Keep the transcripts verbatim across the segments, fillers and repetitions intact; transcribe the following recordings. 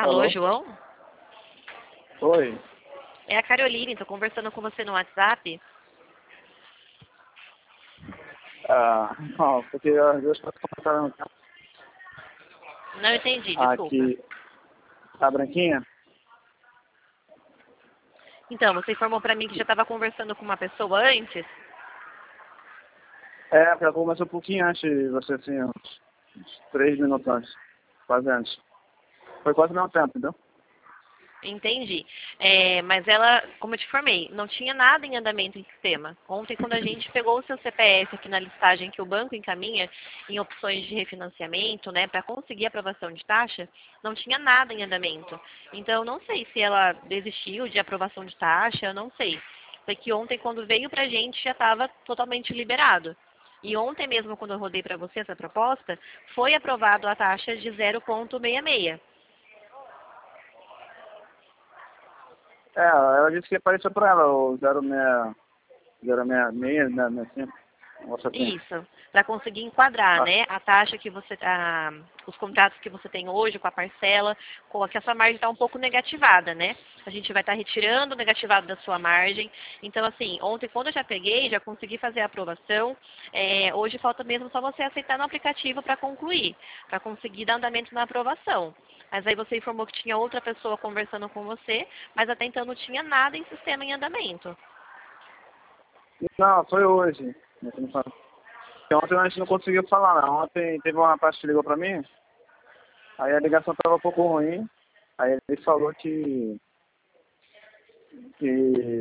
Alô, Alô? João? Oi. É a Caroline, tô conversando com você no WhatsApp. Ah, não, porque as duas pessoas começaram Não entendi, desculpa. aqui. A branquinha? Então, você informou pra mim que já estava conversando com uma pessoa antes? É, porque ela começou um pouquinho antes de você, assim, uns, uns três minutos antes. Quase antes. Foi quase o mesmo tempo, entendeu? Entendi. É, mas ela, como eu te informei, não tinha nada em andamento em sistema. Ontem, quando a gente pegou o seu C P F aqui na listagem que o banco encaminha em opções de refinanciamento, né, para conseguir aprovação de taxa, não tinha nada em andamento. Então, eu não sei se ela desistiu de aprovação de taxa, eu não sei. Foi que ontem, quando veio pra gente, já estava totalmente liberado. E ontem mesmo, quando eu rodei para você essa proposta, foi aprovado a taxa de zero vírgula sessenta e seis. É, ela disse que apareceu pra ela o zero seis, zero seis seis, né, né, assim. Nossa, assim. Isso, para conseguir enquadrar, Ah, né, a taxa que você, a, os contratos que você tem hoje com a parcela, com que a sua margem está um pouco negativada, né? A gente vai estar retirando o negativado da sua margem. Então, assim, ontem quando eu já peguei, já consegui fazer a aprovação. É, hoje falta mesmo só você aceitar no aplicativo para concluir, para conseguir dar andamento na aprovação. Mas aí você informou que tinha outra pessoa conversando com você, mas até então não tinha nada em sistema em andamento. não, foi hoje. Você não sabe. Porque ontem a gente não conseguiu falar, não. Ontem teve um rapaz que ligou pra mim, aí a ligação tava um pouco ruim, aí ele falou que... que...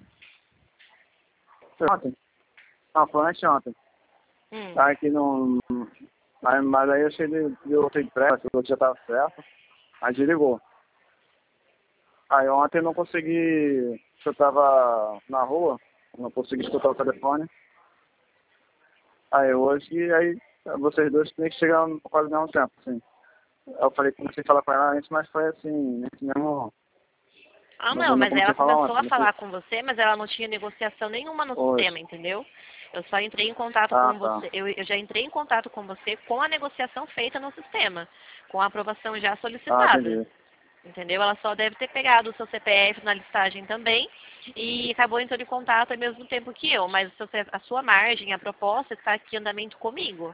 Foi ontem? Não, foi antes de ontem. Hum. Aí que não... Aí, mas aí eu cheguei, eu voltei depressa, falou que já tava certo, aí desligou. Aí ontem eu não consegui, eu tava na rua, não consegui escutar o telefone. Aí hoje, aí vocês dois têm que chegar no quase ao mesmo tempo, assim. Aí eu falei que comecei a falar com ela antes, mas foi assim, nesse mesmo... Ah, Mas não, eu não mas comecei ela a falar começou ontem, a não sei falar com você, mas ela não tinha negociação nenhuma no hoje. sistema, entendeu? Eu só entrei em contato Ah, com tá. você, eu, eu já entrei em contato com você com a negociação feita no sistema, com a aprovação já Ah, solicitada, entendi. entendeu? Ela só deve ter pegado o seu C P F na listagem também e acabou entrando em contato ao mesmo tempo que eu, mas o seu C- a sua margem, a proposta está aqui em andamento comigo,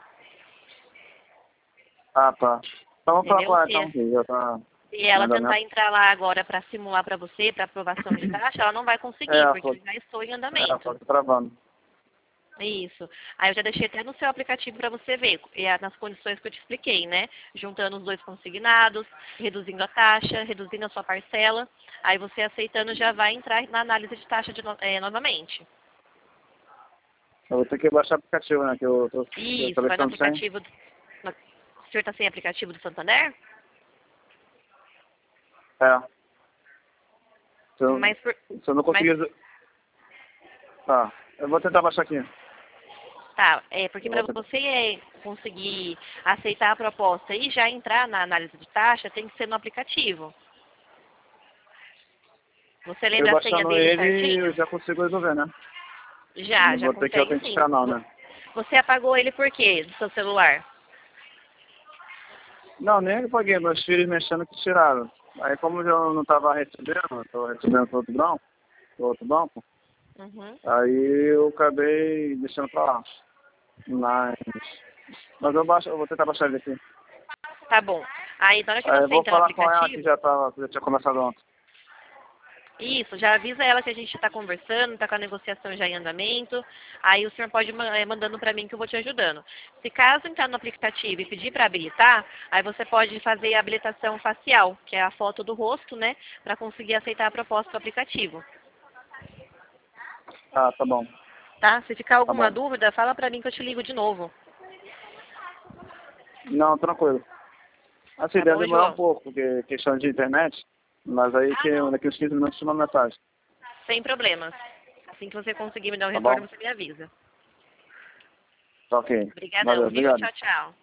Ah, tá. Então vamos falar com entendeu? ela então, Se, que já tá se em ela tentar andamento. entrar lá agora para simular para você, para aprovação de taxa, ela não vai conseguir, É, porque pô, eu já estou em é, andamento. pô, tô travando. Isso. Aí eu já deixei até no seu aplicativo para você ver, e é nas condições que eu te expliquei, né? Juntando os dois consignados, reduzindo a taxa, reduzindo a sua parcela. Aí você aceitando já vai entrar na análise de taxa de no- eh, novamente. Eu vou ter que baixar o aplicativo, né, que eu tô eu Isso, tô vai no deixando sem. aplicativo. Do, no, o senhor está sem aplicativo do Santander? É. Se eu, Mas, por, se eu não mas conseguir... Tá, eu vou tentar baixar aqui. tá, é porque Eu para vou tentar. você eh, conseguir aceitar a proposta e já entrar na análise de taxa, tem que ser no aplicativo. Você Eu lembra a senha baixando dele ele, eu certinho? já consigo resolver, né? Eu Já, não já vou ter que consegue sim. autenticar não, Vo- né? Você apagou ele por quê, do seu celular? Não, nem eu paguei, meus filhos mexendo que tiraram. Aí como eu não tava recebendo, eu tô recebendo do outro banco, do outro banco, Uhum. aí eu acabei deixando pra lá. Mas, mas eu, baixo, eu vou tentar baixar ele aqui. Tá bom. Aí, na hora que Aí eu você vou entra no falar com ela que aplicativo, já, tava, que já tinha começado ontem. isso, já avisa ela que a gente está conversando, está com a negociação já em andamento. Aí o senhor pode ir ma- eh, mandando para mim que eu vou te ajudando. Se caso entrar no aplicativo e pedir para habilitar, aí você pode fazer a habilitação facial, que é a foto do rosto, né, para conseguir aceitar a proposta do aplicativo. Ah, tá bom, Tá? Se ficar tá alguma bom. dúvida, fala para mim que eu te ligo de novo. Não, tranquilo. Assim, Tá deve bom, demorar um João? pouco, porque questão de internet, mas aí Ah, que não. daqui uns quinze minutos te mando mensagem, Sem problemas. Assim que você conseguir me dar um tá bom? retorno, você me avisa. Tá ok. Obrigadão, Valeu, viu? obrigado. Tchau, tchau.